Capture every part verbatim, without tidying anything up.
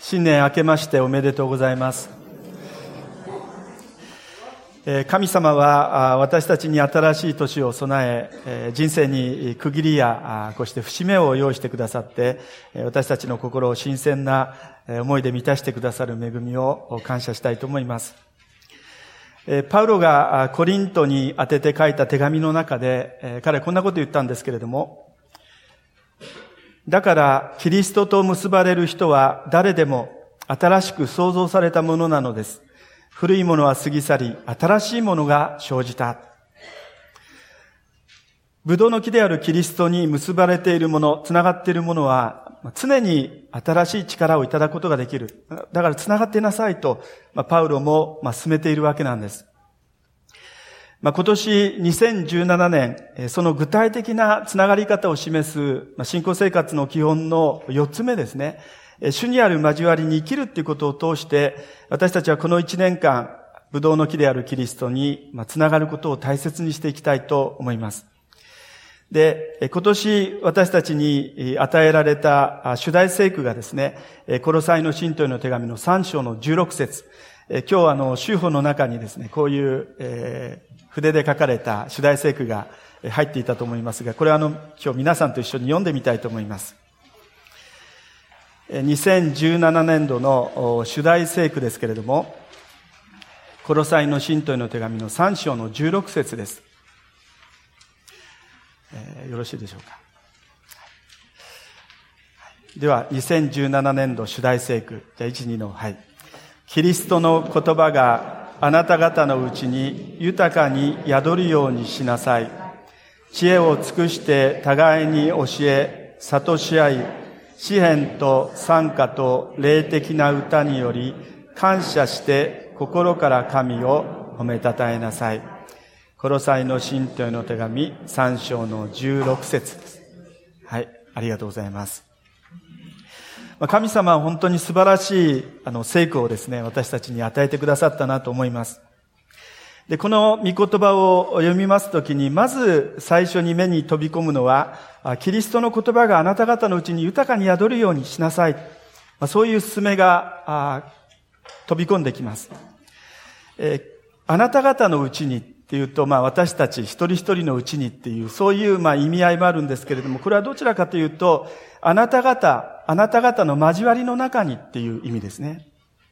新年明けましておめでとうございます。神様は私たちに新しい年を備え、人生に区切りやこうして節目を用意してくださって、私たちの心を新鮮な思いで満たしてくださる恵みを感謝したいと思います。パウロがコリントに宛てて書いた手紙の中で、彼はこんなこと言ったんですけれども、だからキリストと結ばれる人は誰でも新しく創造されたものなのです。古いものは過ぎ去り、新しいものが生じた。ブドウの木であるキリストに結ばれているもの、つながっているものは、常に新しい力をいただくことができる。だからつながっていなさいと、パウロも進めているわけなんです。今年にせんじゅうななねん、その具体的なつながり方を示す信仰生活の基本のよっつめですね。主にある交わりに生きるということを通して、私たちはこのいちねんかん、ブドウの木であるキリストにつながることを大切にしていきたいと思います。で、今年私たちに与えられた主題聖句がですね、コロサイの信徒への手紙のさん章のじゅうろく節。今日あの、修法の中にですね、こういう、えー、筆で書かれた主題聖句が入っていたと思いますが、これはあの、今日皆さんと一緒に読んでみたいと思います。にせんじゅうななねんどの主題聖句ですけれども、コロサイの信徒への手紙のさん章のじゅうろく節です。えー、よろしいでしょうか。では、にせんじゅうななねんど主題聖句。じゃあ、いち、にの、はい。キリストの言葉があなた方のうちに豊かに宿るようにしなさい。知恵を尽くして互いに教え、諭し合い、詩篇と賛歌と霊的な歌により感謝して心から神を褒めたたえなさい。コロサイの信徒への手紙さん章のじゅうろく節です。はい、ありがとうございます。神様は本当に素晴らしいあの聖句をですね、私たちに与えてくださったなと思います。で、この御言葉を読みますときに、まず最初に目に飛び込むのは、キリストの言葉があなた方のうちに豊かに宿るようにしなさい。そういう勧めが飛び込んできます。えー、あなた方のうちにっていうと、まあ私たち一人一人のうちにっていう、そういうまあ意味合いもあるんですけれども、これはどちらかというと、あなた方、あなた方の交わりの中にっていう意味ですね。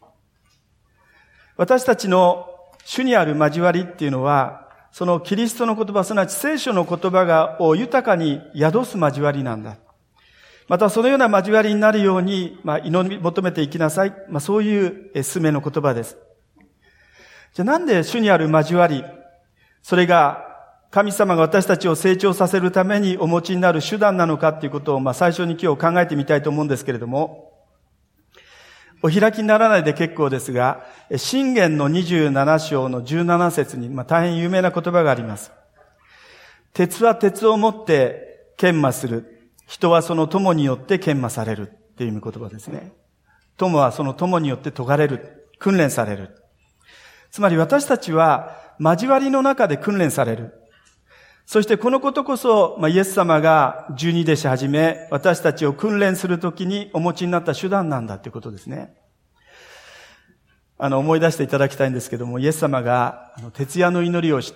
私たちの主にある交わりっていうのは、そのキリストの言葉、すなわち聖書の言葉がを豊かに宿す交わりなんだ。またそのような交わりになるように、まあ、祈り求めていきなさい。まあ、そういう勧めの言葉です。じゃあなんで主にある交わり、それが神様が私たちを成長させるためにお持ちになる手段なのかっていうことを、まあ、最初に今日考えてみたいと思うんですけれども、お開きにならないで結構ですが、箴言のにじゅうなな章のじゅうなな節に、まあ、大変有名な言葉があります。鉄は鉄をもって研磨する。人はその友によって研磨されるっていう言葉ですね。友はその友によって研がれる。訓練される。つまり私たちは交わりの中で訓練される。そしてこのことこそ、まあ、イエス様が十二弟子はじめ、私たちを訓練するときにお持ちになった手段なんだということですね。あの、思い出していただきたいんですけども、イエス様が、あの、徹夜の祈りをして、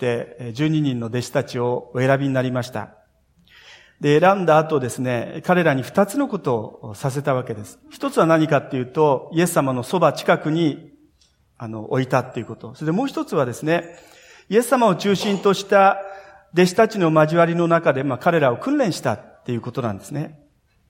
十二人の弟子たちをお選びになりました。で、選んだ後ですね、彼らに二つのことをさせたわけです。一つは何かっていうと、イエス様のそば近くに、あの、置いたっていうこと。それでもう一つはですね、イエス様を中心とした弟子たちの交わりの中で、まあ、彼らを訓練したっていうことなんですね。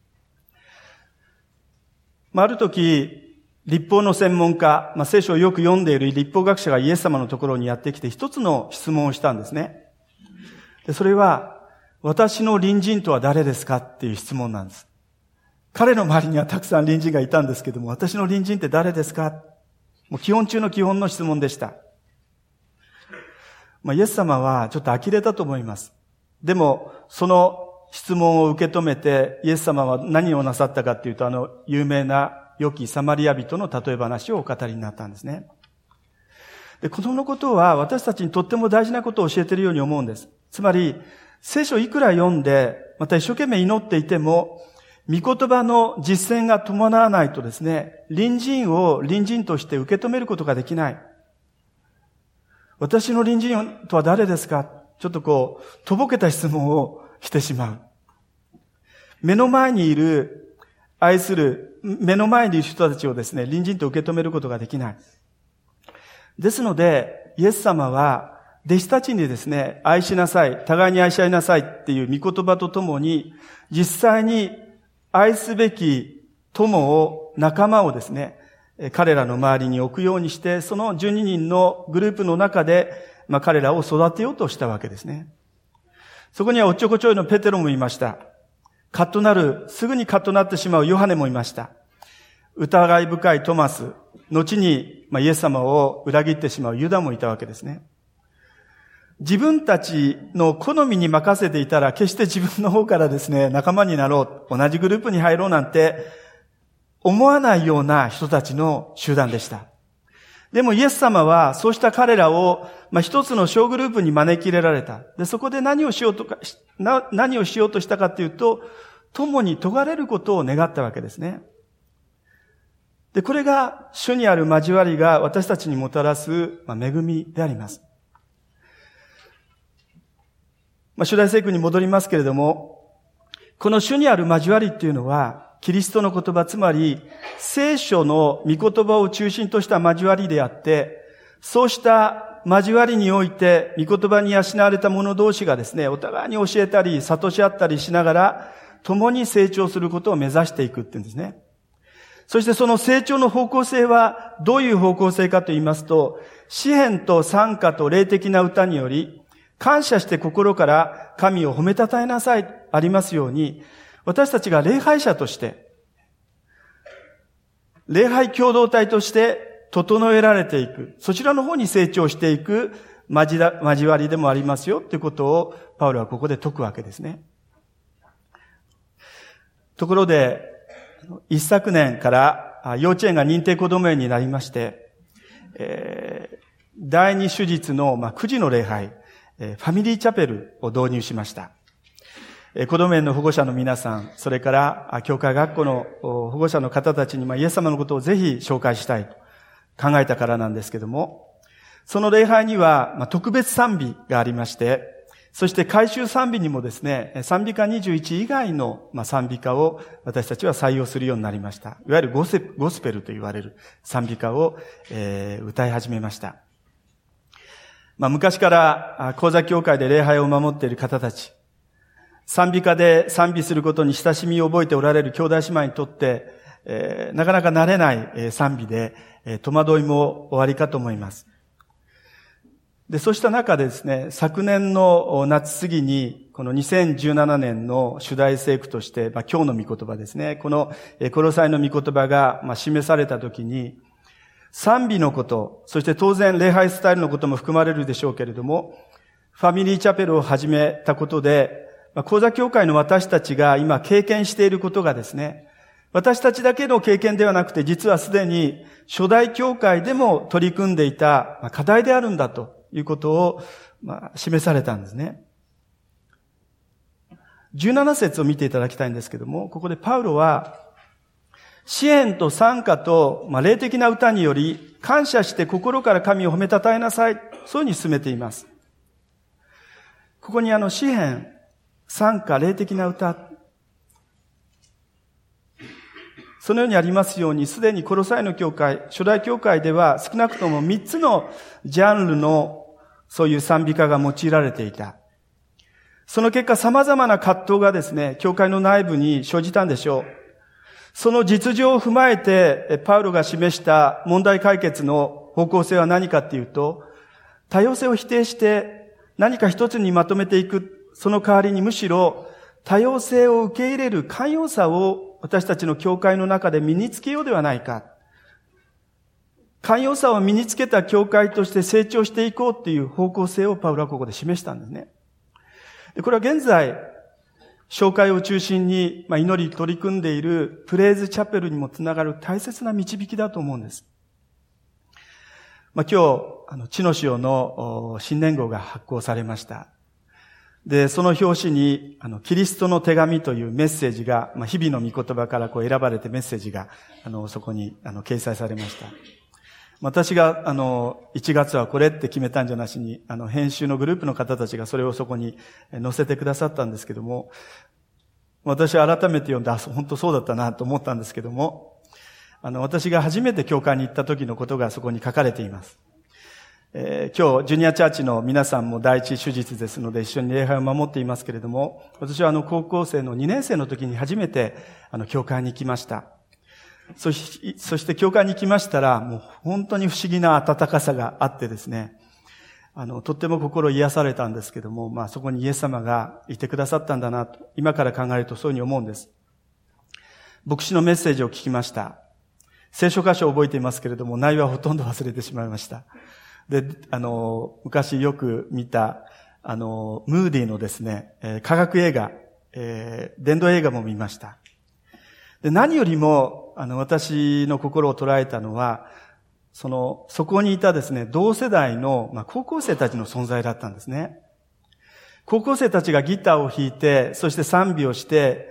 まあ、ある時、律法の専門家、まあ、聖書をよく読んでいる律法学者がイエス様のところにやってきて一つの質問をしたんですね。で、それは、私の隣人とは誰ですかっていう質問なんです。彼の周りにはたくさん隣人がいたんですけども、私の隣人って誰ですか？もう基本中の基本の質問でした。まあ、イエス様はちょっと呆れたと思います。でも、その質問を受け止めて、イエス様は何をなさったかっていうと、あの、有名な良きサマリア人の例え話をお語りになったんですね。で、このことは私たちにとっても大事なことを教えているように思うんです。つまり、聖書をいくら読んで、また一生懸命祈っていても、 御言葉の実践が伴わないとですね、隣人を隣人として受け止めることができない。私の隣人とは誰ですか？ちょっとこう、とぼけた質問をしてしまう。目の前にいる、愛する、目の前にいる人たちをですね、隣人と受け止めることができない。ですので、イエス様は、弟子たちにですね、愛しなさい、互いに愛し合いなさいっていう御言葉とともに、実際に愛すべき友を、仲間をですね、彼らの周りに置くようにして、そのじゅうににんのグループの中で、まあ彼らを育てようとしたわけですね。そこにはおっちょこちょいのペテロもいました。カッとなる、すぐにカッとなってしまうヨハネもいました。疑い深いトマス、後に、まあ、イエス様を裏切ってしまうユダもいたわけですね。自分たちの好みに任せていたら、決して自分の方からですね、仲間になろう、同じグループに入ろうなんて思わないような人たちの集団でした。でもイエス様はそうした彼らを、まあ、一つの小グループに招き入れられた。で、そこで何をしようとか、な、何をしようとしたかというと、共に咎れることを願ったわけですね。で、これが主にある交わりが私たちにもたらす、まあ、恵みであります。まあ、主題聖句に戻りますけれども、この主にある交わりっていうのは、キリストの言葉、つまり聖書の御言葉を中心とした交わりであって、そうした交わりにおいて御言葉に養われた者同士がですね、お互いに教えたり、諭し合ったりしながら、共に成長することを目指していくっていうんですね。そしてその成長の方向性はどういう方向性かと言いますと、詩篇と賛歌と霊的な歌により、感謝して心から神を褒めたたえなさい、ありますように、私たちが礼拝者として、礼拝共同体として整えられていく、そちらの方に成長していく交わりでもありますよということをパウロはここで説くわけですね。ところで、一昨年から幼稚園が認定こども園になりまして、えー、第二手術の、まあ、くじの礼拝、ファミリーチャペルを導入しました。子供園の保護者の皆さん、それから教会学校の保護者の方たちに、まあ、イエス様のことをぜひ紹介したいと考えたからなんですけども、その礼拝には、まあ、特別賛美がありまして、そして改宗賛美にもですね、賛美歌にじゅういち以外の、まあ、賛美歌を私たちは採用するようになりました。いわゆるゴス、ゴスペルと言われる賛美歌を、えー、歌い始めました。まあ、昔から講座教会で礼拝を守っている方たち、賛美歌で賛美することに親しみを覚えておられる兄弟姉妹にとって、えー、なかなか慣れない、えー、賛美で、えー、戸惑いも終わりかと思います。で、そうした中でですね、昨年の夏過ぎに、このにせんじゅうななねんの主題聖句として、まあ、今日の御言葉ですね、このコロサイの御言葉が、まあ、示されたときに、賛美のこと、そして当然礼拝スタイルのことも含まれるでしょうけれども、ファミリーチャペルを始めたことで、講座教会の私たちが今経験していることがですね、私たちだけの経験ではなくて、実はすでに初代教会でも取り組んでいた課題であるんだということを示されたんですね。じゅうなな節を見ていただきたいんですけども、ここでパウロは、詩篇と賛歌と、まあ、霊的な歌により、感謝して心から神を褒めたたえなさい。そういうふうに進めています。ここにあの詩篇、賛歌、霊的な歌。そのようにありますように、すでにコロサイの教会、初代教会では少なくともみっつのジャンルのそういう賛美歌が用いられていた。その結果様々な葛藤がですね、教会の内部に生じたんでしょう。その実情を踏まえて、パウロが示した問題解決の方向性は何かっていうと、多様性を否定して何か一つにまとめていく、その代わりにむしろ多様性を受け入れる寛容さを私たちの教会の中で身につけようではないか。寛容さを身につけた教会として成長していこうっていう方向性をパウロはここで示したんですね。これは現在、教会を中心に祈り取り組んでいるプレイズチャペルにもつながる大切な導きだと思うんです。まあ、今日、あの、地の潮の新年号が発行されました。 で、その表紙に、あの、キリストの手紙というメッセージが、まあ、日々の御言葉からこう選ばれてメッセージが、あの、そこに、あの、掲載されました。私が、あの、いちがつはこれって決めたんじゃなしに、あの、編集のグループの方たちがそれをそこに載せてくださったんですけども、私は改めて読んで、あ、本当そうだったなと思ったんですけども、あの、私が初めて教会に行った時のことがそこに書かれています。えー、今日、ジュニアチャーチの皆さんも第一手術ですので一緒に礼拝を守っていますけれども、私はあの高校生のにねん生の時に初めてあの教会に行きました。そし、そして教会に行きましたら、もう本当に不思議な温かさがあってですね、あの、とっても心癒されたんですけども、まあそこにイエス様がいてくださったんだなと、今から考えるとそういうふうに思うんです。牧師のメッセージを聞きました。聖書箇所を覚えていますけれども、内容はほとんど忘れてしまいました。で、あの、昔よく見た、あの、ムーディのですね、えー、科学映画、えー、伝道映画も見ました。で、何よりも、あの、私の心を捉えたのは、その、そこにいたですね、同世代の、まあ、高校生たちの存在だったんですね。高校生たちがギターを弾いて、そして賛美をして、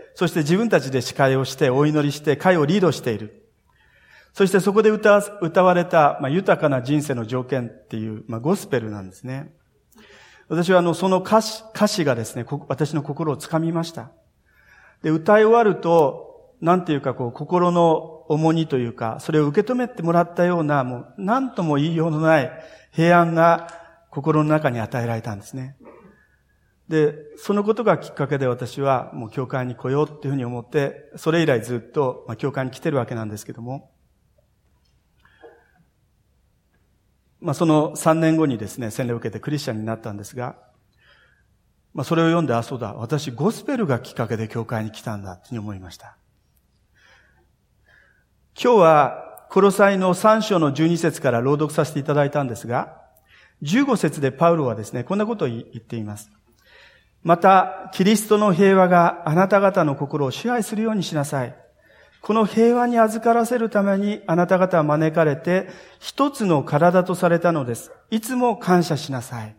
そして自分たちで司会をして、お祈りして、会をリードしている。そしてそこで歌わ、歌われた、まあ、豊かな人生の条件っていう、まあ、ゴスペルなんですね。私はあの、その歌詞、歌詞がですね、私の心をつかみました。で、歌い終わると、なんていうかこう、心の重荷というか、それを受け止めてもらったような、もう、なんとも言いようのない平安が心の中に与えられたんですね。で、そのことがきっかけで私はもう教会に来ようっていうふうに思って、それ以来ずっと、まあ、教会に来てるわけなんですけども、まあ、そのさんねんごにですね、洗礼を受けてクリスチャンになったんですが、まあ、それを読んで、あ、そうだ、私ゴスペルがきっかけで教会に来たんだって思いました。今日は、コロサイのさん章のじゅうに節から朗読させていただいたんですが、じゅうご節でパウロはですね、こんなことを言っています。また、キリストの平和があなた方の心を支配するようにしなさい。この平和に預からせるためにあなた方は招かれて一つの体とされたのです。いつも感謝しなさい。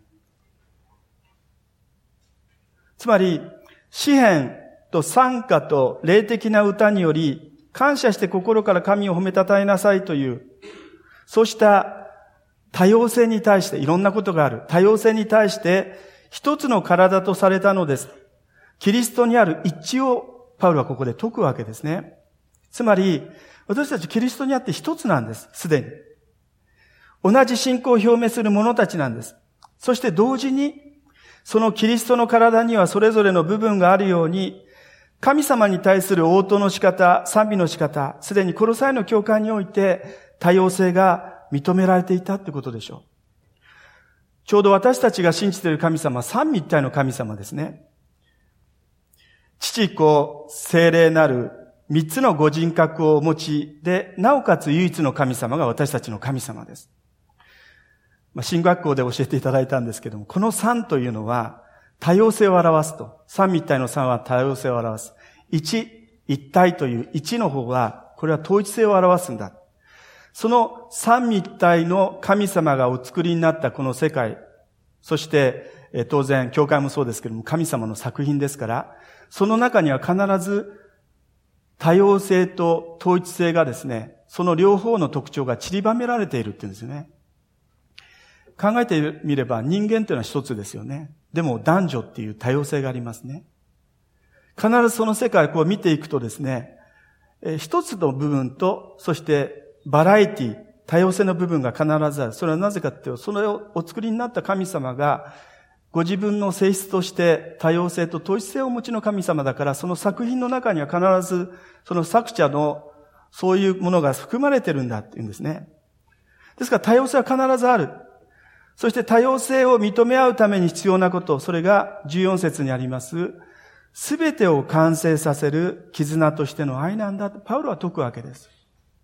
つまり、詩篇と賛歌と霊的な歌により感謝して心から神を褒めたたえなさいという、そうした多様性に対して、いろんなことがある多様性に対して一つの体とされたのです。キリストにある一致をパウロはここで説くわけですね。つまり、私たちキリストにあって一つなんです、すでに。同じ信仰を表明する者たちなんです。そして同時に、そのキリストの体にはそれぞれの部分があるように、神様に対する応答の仕方、賛美の仕方、すでにコロサイの教会において多様性が認められていたってことでしょう。ちょうど私たちが信じている神様は三位一体の神様ですね。父子、聖霊なる三つのご人格をお持ちで、なおかつ唯一の神様が私たちの神様です。まあ、神学校で教えていただいたんですけども、この三というのは多様性を表すと。三位一体の三は多様性を表す。一、一体という一の方は、これは統一性を表すんだ。その三位一体の神様がお作りになったこの世界、そして当然教会もそうですけども、神様の作品ですから、その中には必ず多様性と統一性がですね、その両方の特徴が散りばめられているって言うんですよね。考えてみれば人間というのは一つですよね。でも男女っていう多様性がありますね。必ずその世界をこう見ていくとですね、一つの部分と、そしてバラエティ、多様性の部分が必ずある。それはなぜかっていうと、それをお作りになった神様が、ご自分の性質として多様性と統一性をお持ちの神様だから、その作品の中には必ずその作者のそういうものが含まれてるんだっていうんですね。ですから多様性は必ずある。そして多様性を認め合うために必要なこと、それがじゅうよん節にあります、すべてを完成させる絆としての愛なんだとパウロは説くわけです。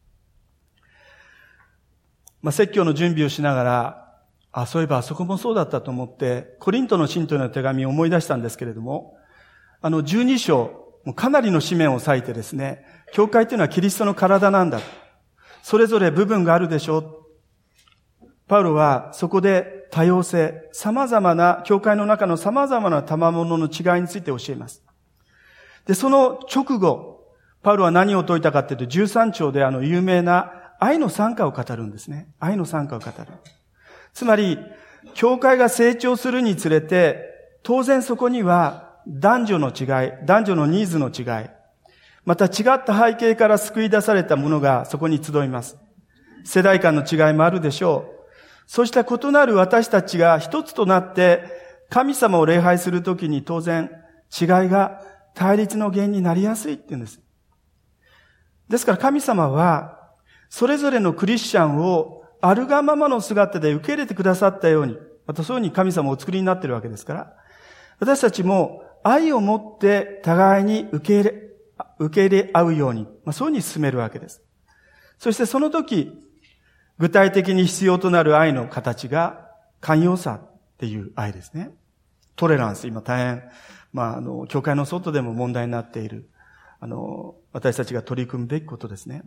まあ、説教の準備をしながら、あ、そういえばあそこもそうだったと思って、コリントの信徒への手紙を思い出したんですけれども、あのじゅうに章、もうかなりの紙面を割いてですね、教会というのはキリストの体なんだ。それぞれ部分があるでしょう。 パウロはそこで多様性、様々な、教会の中の様々な賜物の違いについて教えます。で、その直後、パウロは何を説いたかというと、じゅうさん章であの有名な愛の賛歌を語るんですね。愛の賛歌を語る。つまり、教会が成長するにつれて、当然そこには男女の違い、男女のニーズの違い、また違った背景から救い出されたものがそこに集います。世代間の違いもあるでしょう。そうした異なる私たちが一つとなって神様を礼拝するときに当然違いが対立の原因になりやすいって言うんです。ですから神様はそれぞれのクリスチャンをあるがままの姿で受け入れてくださったように、またそういうふうに神様をお作りになっているわけですから、私たちも愛を持って互いに受け入れ、受け入れ合うように、まあ、そういうふうに進めるわけです。そしてその時、具体的に必要となる愛の形が寛容さっていう愛ですね。トレランス、今大変、まあ、あの、教会の外でも問題になっている、あの、私たちが取り組むべきことですね。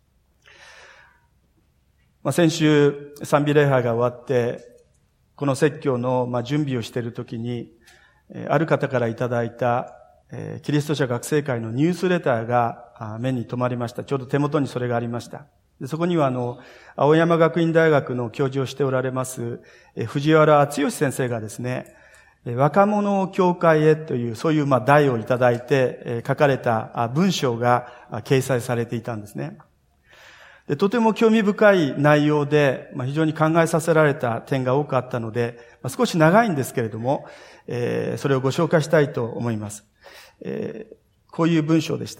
まあ、先週、賛美礼拝が終わって、この説教の、まあ、準備をしているときに、ある方からいただいた、えー、キリスト者学生会のニュースレターが目に留まりました。ちょうど手元にそれがありました。でそこにはあの、青山学院大学の教授をしておられます、えー、藤原敦義先生がですね、若者を教会へという、そういうまあ題をいただいて、えー、書かれた文章が掲載されていたんですね。でとても興味深い内容で、まあ、非常に考えさせられた点が多かったので、まあ、少し長いんですけれども、えー、それをご紹介したいと思います。えー、こういう文章でした。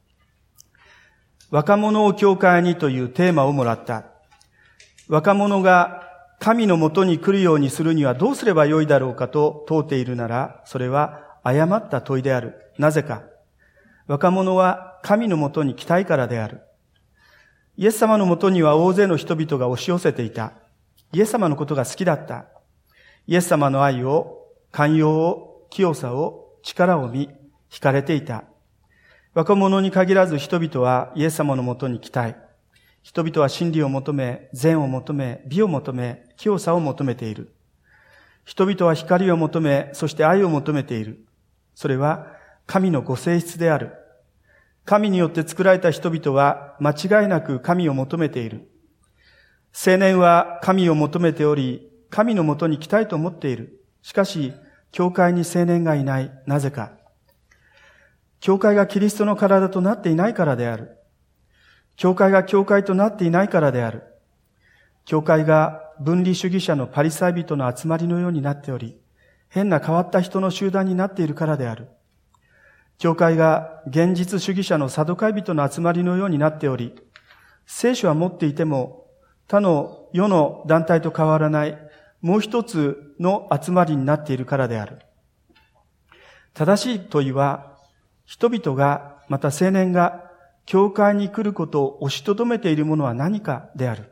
若者を教会にというテーマをもらった。若者が神のもとに来るようにするにはどうすればよいだろうかと問うているなら、それは誤った問いである。なぜか。若者は神のもとに来たいからである。イエス様のもとには大勢の人々が押し寄せていた。イエス様のことが好きだった。イエス様の愛を、寛容を、清さを、力を見、惹かれていた。若者に限らず人々はイエス様のもとに来たい。人々は真理を求め、善を求め、美を求め、清さを求めている。人々は光を求め、そして愛を求めている。それは神のご性質である。神によって作られた人々は間違いなく神を求めている。青年は神を求めており、神のもとに来たいと思っている。しかし、教会に青年がいない。なぜか。教会がキリストの体となっていないからである。教会が教会となっていないからである。教会が分離主義者のパリサイ人の集まりのようになっており、変な変わった人の集団になっているからである。教会が現実主義者のサドカイ人の集まりのようになっており、聖書は持っていても他の世の団体と変わらないもう一つの集まりになっているからである。正しい問いは、人々が、また青年が教会に来ることを押しとどめているものは何かである。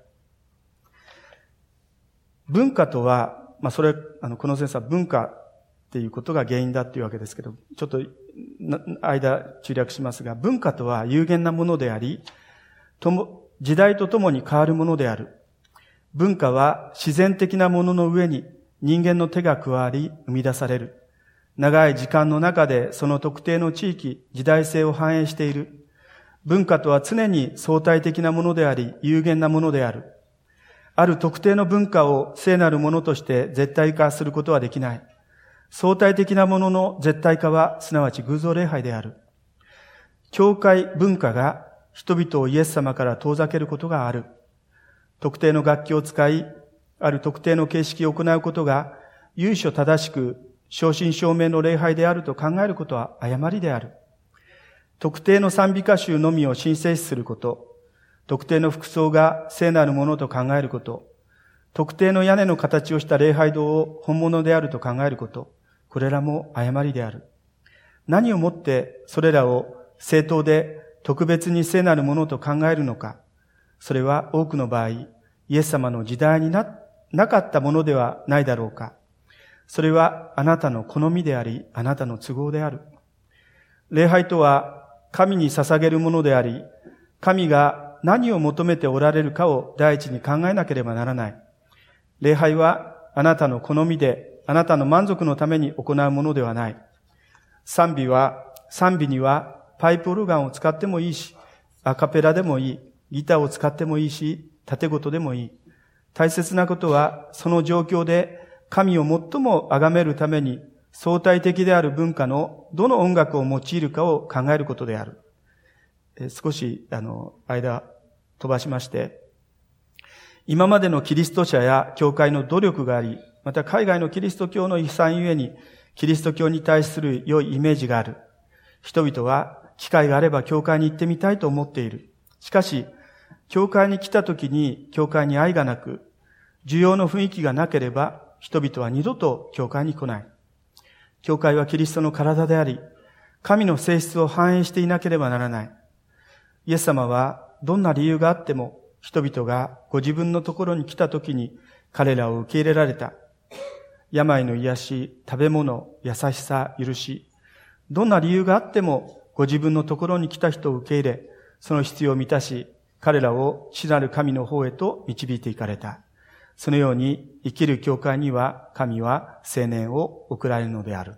文化とは、まあそれ、あの、この先生は文化っていうことが原因だっていうわけですけど、ちょっと間中略しますが、文化とは有限なものであり、とも時代とともに変わるものである。文化は自然的なものの上に人間の手が加わり生み出される。長い時間の中でその特定の地域、時代性を反映している。文化とは常に相対的なものであり、有限なものである。ある特定の文化を聖なるものとして絶対化することはできない。相対的なものの絶対化は、すなわち偶像礼拝である。教会文化が人々をイエス様から遠ざけることがある。特定の楽器を使い、ある特定の形式を行うことが、由緒正しく、正真正銘の礼拝であると考えることは誤りである。特定の賛美歌集のみを神聖視すること、特定の服装が聖なるものと考えること、特定の屋根の形をした礼拝堂を本物であると考えること、これらも誤りである。何をもってそれらを正当で特別に聖なるものと考えるのか、それは多くの場合、イエス様の時代に な, なかったものではないだろうか。それはあなたの好みであり、あなたの都合である。礼拝とは神に捧げるものであり、神が何を求めておられるかを第一に考えなければならない。 礼拝はあなたの好みで、あなたの満足のために行うものではない。賛美は、賛美にはパイプオルガンを使ってもいいし、アカペラでもいい、ギターを使ってもいいし、盾事でもいい。大切なことは、その状況で神を最も崇めるために相対的である文化のどの音楽を用いるかを考えることである。え少し、あの、間飛ばしまして、今までのキリスト者や教会の努力があり、また海外のキリスト教の遺産ゆえに、キリスト教に対する良いイメージがある。人々は機会があれば教会に行ってみたいと思っている。しかし、教会に来た時に教会に愛がなく、需要の雰囲気がなければ、人々は二度と教会に来ない。教会はキリストの体であり、神の性質を反映していなければならない。イエス様はどんな理由があっても、人々がご自分のところに来た時に彼らを受け入れられた。病の癒し、食べ物、優しさ、許し。どんな理由があってもご自分のところに来た人を受け入れ、その必要を満たし、彼らを父なる神の方へと導いていかれた。そのように生きる教会には神は青年を送られるのである。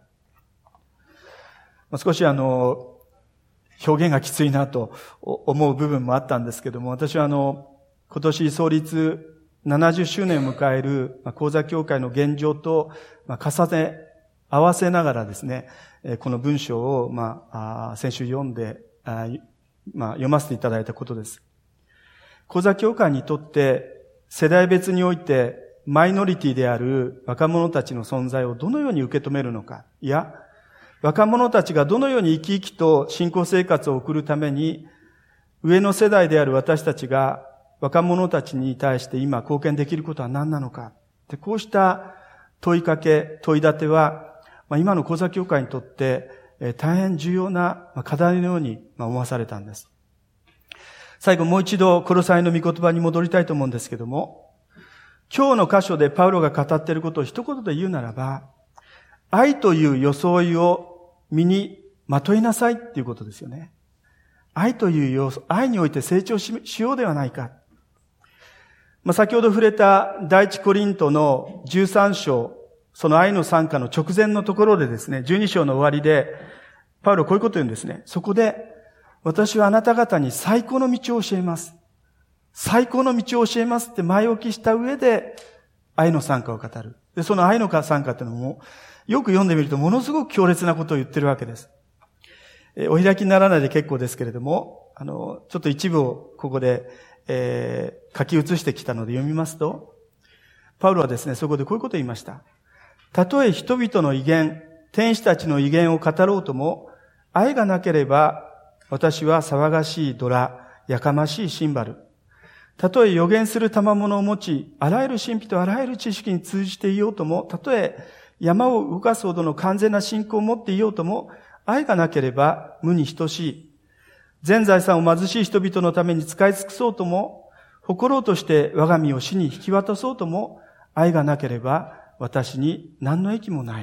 少しあの、表現がきついなと思う部分もあったんですけども、私はあの、今年創立ななじゅっしゅうねんを迎える講座協会の現状と重ね合わせながらですね、この文章をまあ先週読んでまあ読ませていただいたことです。講座協会にとって世代別においてマイノリティである若者たちの存在をどのように受け止めるのか、いや若者たちがどのように生き生きと信仰生活を送るために上の世代である私たちが若者たちに対して今貢献できることは何なのか。で、こうした問いかけ、問い立ては、まあ、今の講座協会にとって、えー、大変重要な課題のように、まあ、思わされたんです。最後もう一度コロサイの御言葉に戻りたいと思うんですけども、今日の箇所でパウロが語っていることを一言で言うならば、愛という装いを身にまといなさいっていうことですよね。愛という要素、愛において成長 し, しようではないか。まあ、先ほど触れた第一コリントのじゅうさん章、その愛の賛歌の直前のところでですね、じゅうに章の終わりで、パウロはこういうことを言うんですね。そこで、私はあなた方に最高の道を教えます。最高の道を教えますって前置きした上で、愛の賛歌を語る。で、その愛の賛歌っていうのも、よく読んでみるとものすごく強烈なことを言ってるわけです。えー、お開きにならないで結構ですけれども、あの、ちょっと一部をここで、えー、書き写してきたので読みますと、パウロはですね、そこでこういうことを言いました。たとえ人々の威厳、天使たちの威厳を語ろうとも、愛がなければ、私は騒がしいドラ、やかましいシンバル。たとえ予言する賜物を持ち、あらゆる神秘とあらゆる知識に通じていようとも、たとえ山を動かすほどの完全な信仰を持っていようとも、愛がなければ無に等しい。全財産を貧しい人々のために使い尽くそうとも、誇ろうとして我が身を死に引き渡そうとも、愛がなければ私に何の益もない。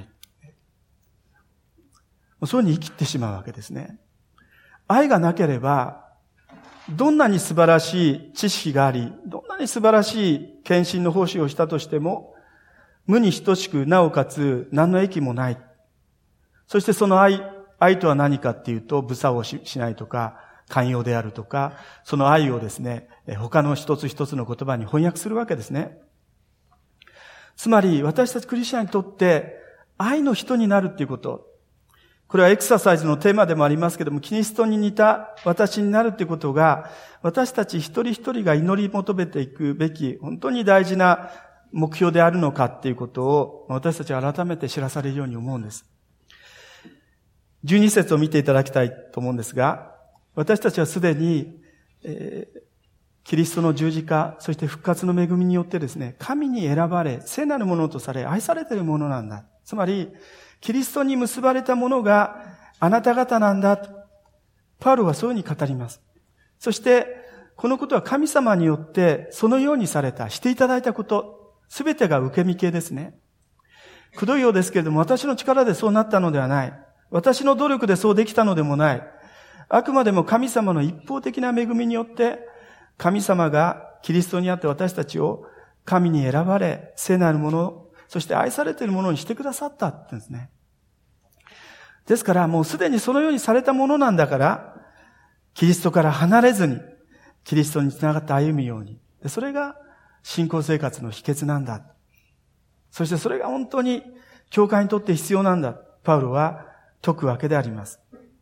そうに生きてしまうわけですね。愛がなければ、どんなに素晴らしい知識があり、どんなに素晴らしい献身の奉仕をしたとしても、無に等しくなおかつ何の益もない。そしてその愛、愛とは何かっていうと、無作をしないとか、寛容であるとか、その愛をですね、他の一つ一つの言葉に翻訳するわけですね。つまり、私たちクリスチャンにとって、愛の人になるっていうこと。これはエクササイズのテーマでもありますけども、キリストに似た私になるっていうことが、私たち一人一人が祈り求めていくべき、本当に大事な目標であるのかっていうことを、私たちは改めて知らされるように思うんです。じゅうに節を見ていただきたいと思うんですが、私たちはすでに、えー、キリストの十字架、そして復活の恵みによってですね、神に選ばれ、聖なるものとされ、愛されているものなんだ。つまり、キリストに結ばれたものがあなた方なんだ。パウロはそういうふうに語ります。そして、このことは神様によってそのようにされた、していただいたこと、すべてが受け身系ですね。くどいようですけれども、私の力でそうなったのではない。私の努力でそうできたのでもない。あくまでも神様の一方的な恵みによって、神様がキリストにあって私たちを神に選ばれ、聖なるもの、そして愛されているものにしてくださったって言うんですね。ですからもうすでにそのようにされたものなんだから、キリストから離れずに、キリストにつながって歩むように。それが信仰生活の秘訣なんだ。そしてそれが本当に教会にとって必要なんだ。パウロは説くわけであります。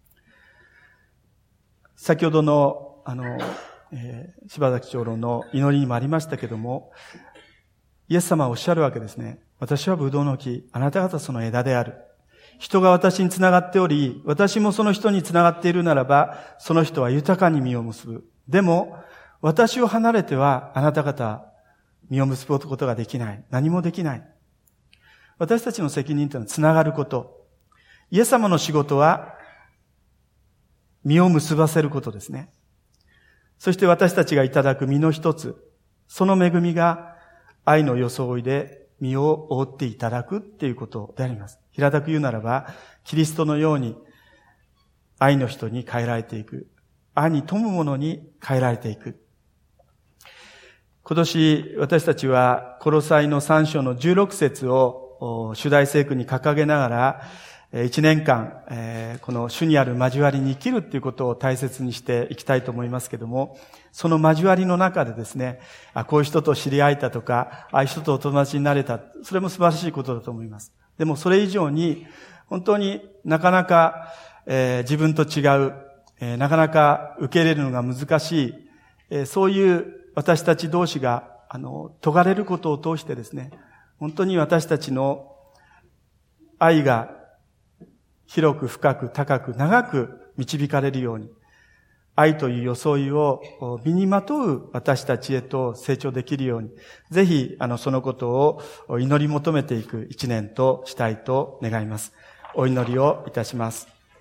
先ほどの、あの、えー、柴崎長老の祈りにもありましたけども、イエス様はおっしゃるわけですね。私はブドウの木、あなた方その枝である。人が私につながっており、私もその人につながっているならば、その人は豊かに実を結ぶ。でも、私を離れては、あなた方、実を結ぶことができない。何もできない。私たちの責任というのはつながること。イエス様の仕事は、実を結ばせることですね。そして私たちがいただく実の一つ、その恵みが愛の装いで実を覆っていただくっていうことであります。平たく言うならば、キリストのように愛の人に変えられていく。愛に富むものに変えられていく。今年私たちはコロサイのさん章のじゅうろく節を主題聖句に掲げながら、一年間、この主にある交わりに生きるっていうことを大切にしていきたいと思いますけども、その交わりの中でですね、あ、こういう人と知り合えたとか、ああいう人とお友達になれた、それも素晴らしいことだと思います。でもそれ以上に、本当になかなか、えー、自分と違う、えー、なかなか受け入れるのが難しい、えー、そういう私たち同士が、あの、説かれることを通してですね、本当に私たちの愛が広く深く高く長く導かれるように、愛という装いを身にまとう私たちへと成長できるように、ぜひ、あの、そのことを祈り求めていく一年としたいと願います。お祈りをいたします。